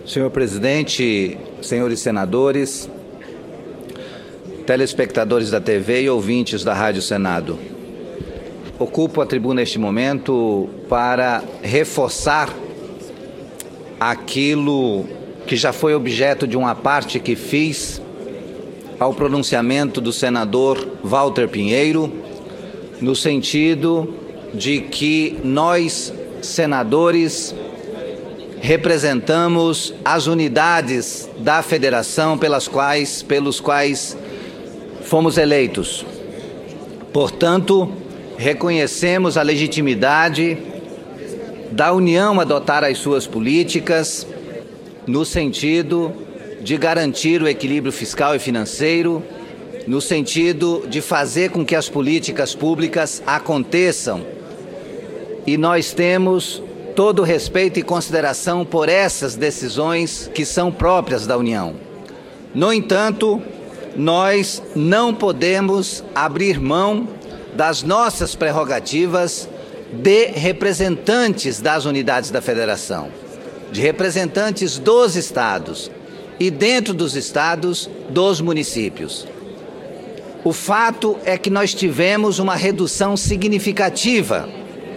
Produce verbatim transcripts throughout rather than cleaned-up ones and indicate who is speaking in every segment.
Speaker 1: Senhor presidente, senhores senadores, telespectadores da T V e ouvintes da Rádio Senado, ocupo a tribuna neste momento para reforçar aquilo que já foi objeto de uma parte que fiz ao pronunciamento do senador Walter Pinheiro, no sentido de que nós, senadores, representamos as unidades da federação pelas quais, pelos quais fomos eleitos. Portanto, reconhecemos a legitimidade da União adotar as suas políticas no sentido de garantir o equilíbrio fiscal e financeiro, no sentido de fazer com que as políticas públicas aconteçam. E nós temos todo o respeito e consideração por essas decisões que são próprias da União. No entanto, nós não podemos abrir mão das nossas prerrogativas de representantes das unidades da Federação, de representantes dos estados e, dentro dos estados, dos municípios. O fato é que nós tivemos uma redução significativa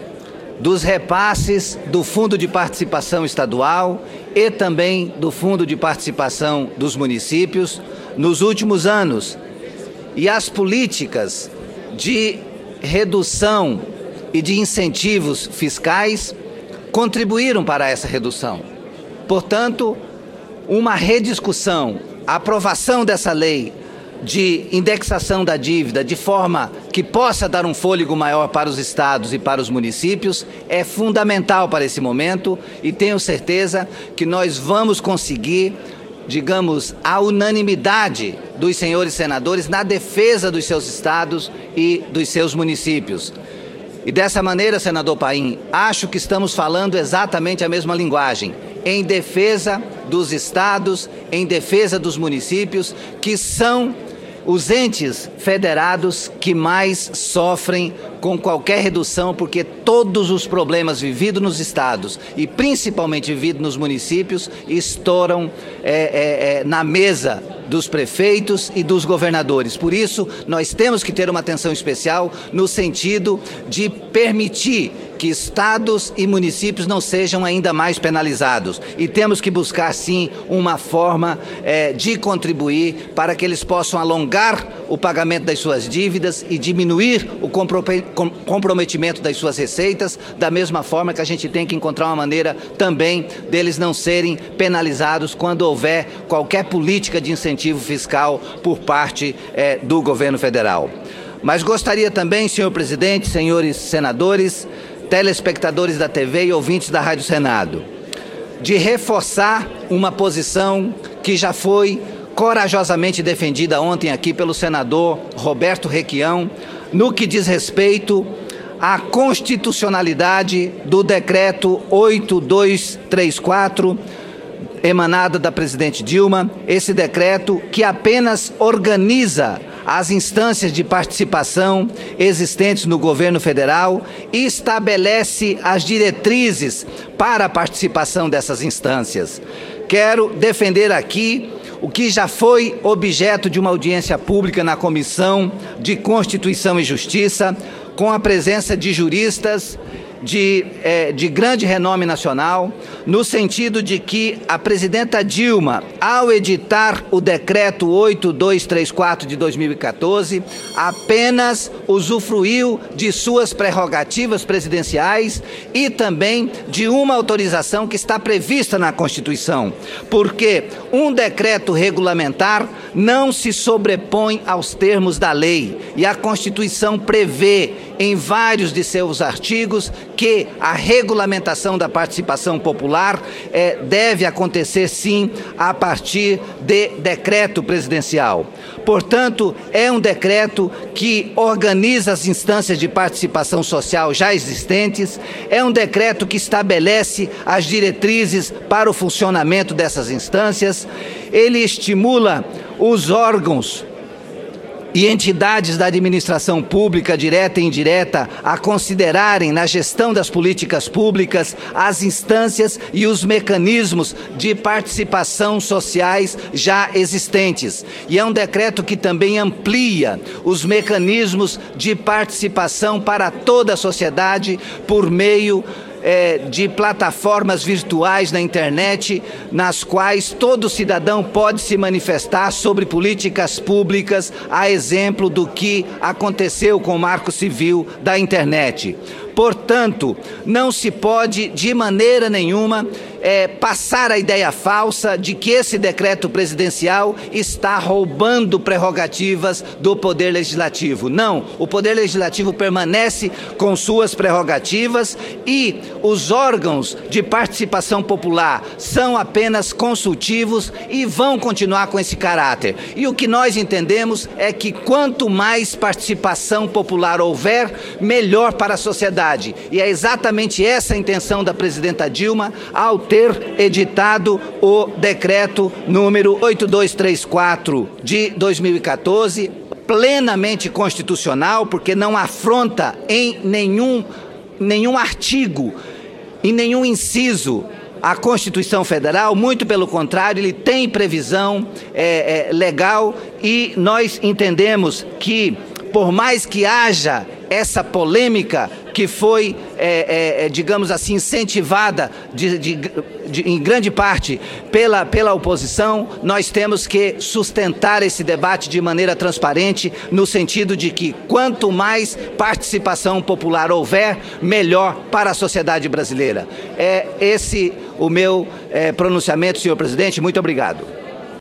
Speaker 1: dos repasses do Fundo de Participação Estadual e também do Fundo de Participação dos municípios nos últimos anos. E as políticas de redução e de incentivos fiscais contribuíram para essa redução. Portanto, uma rediscussão, a aprovação dessa lei de indexação da dívida de forma que possa dar um fôlego maior para os estados e para os municípios é fundamental para esse momento, e tenho certeza que nós vamos conseguir, digamos, a unanimidade dos senhores senadores na defesa dos seus estados e dos seus municípios. E dessa maneira, senador Paim, acho que estamos falando exatamente a mesma linguagem, em defesa dos estados, em defesa dos municípios, que são os entes federados que mais sofrem com qualquer redução, porque todos os problemas vividos nos estados e principalmente vividos nos municípios estouram é, é, é, na mesa dos prefeitos e dos governadores. Por isso, nós temos que ter uma atenção especial no sentido de permitir que estados e municípios não sejam ainda mais penalizados. E temos que buscar, sim, uma forma é, de contribuir para que eles possam alongar o pagamento das suas dívidas e diminuir o comprometimento das suas receitas, da mesma forma que a gente tem que encontrar uma maneira também deles não serem penalizados quando houver qualquer política de incentivo fiscal por parte é, do governo federal. Mas gostaria também, senhor presidente, senhores senadores, telespectadores da T V e ouvintes da Rádio Senado, de reforçar uma posição que já foi corajosamente defendida ontem aqui pelo senador Roberto Requião, no que diz respeito à constitucionalidade do decreto oito dois três quatro, emanado da presidente Dilma, esse decreto que apenas organiza as instâncias de participação existentes no governo federal e estabelece as diretrizes para a participação dessas instâncias. Quero defender aqui o que já foi objeto de uma audiência pública na Comissão de Constituição e Justiça, com a presença de juristas de, eh, de grande renome nacional, no sentido de que a presidenta Dilma, ao editar o decreto oito dois três quatro de dois mil e quatorze, apenas usufruiu de suas prerrogativas presidenciais e também de uma autorização que está prevista na Constituição, porque um decreto regulamentar não se sobrepõe aos termos da lei, e a Constituição prevê em vários de seus artigos que a regulamentação da participação popular eh, deve acontecer, sim, a partir de decreto presidencial. Portanto, é um decreto que organiza as instâncias de participação social já existentes, é um decreto que estabelece as diretrizes para o funcionamento dessas instâncias, ele estimula os órgãos e entidades da administração pública, direta e indireta, a considerarem na gestão das políticas públicas as instâncias e os mecanismos de participação sociais já existentes. E é um decreto que também amplia os mecanismos de participação para toda a sociedade por meio É, de plataformas virtuais na internet, nas quais todo cidadão pode se manifestar sobre políticas públicas, a exemplo do que aconteceu com o Marco Civil da internet. Portanto, não se pode, de maneira nenhuma, é, passar a ideia falsa de que esse decreto presidencial está roubando prerrogativas do Poder Legislativo. Não, o Poder Legislativo permanece com suas prerrogativas e os órgãos de participação popular são apenas consultivos e vão continuar com esse caráter. E o que nós entendemos é que quanto mais participação popular houver, melhor para a sociedade. E é exatamente essa a intenção da presidenta Dilma ao ter editado o decreto número oito dois três quatro de dois mil e quatorze, plenamente constitucional, porque não afronta em nenhum, nenhum artigo, em nenhum inciso, a Constituição Federal, muito pelo contrário, ele tem previsão é, é, legal, e nós entendemos que, por mais que haja essa polêmica que foi, é, é, digamos assim, incentivada de, de, de, em grande parte pela, pela oposição, nós temos que sustentar esse debate de maneira transparente, no sentido de que quanto mais participação popular houver, melhor para a sociedade brasileira. É esse o meu é, pronunciamento, senhor presidente. Muito obrigado.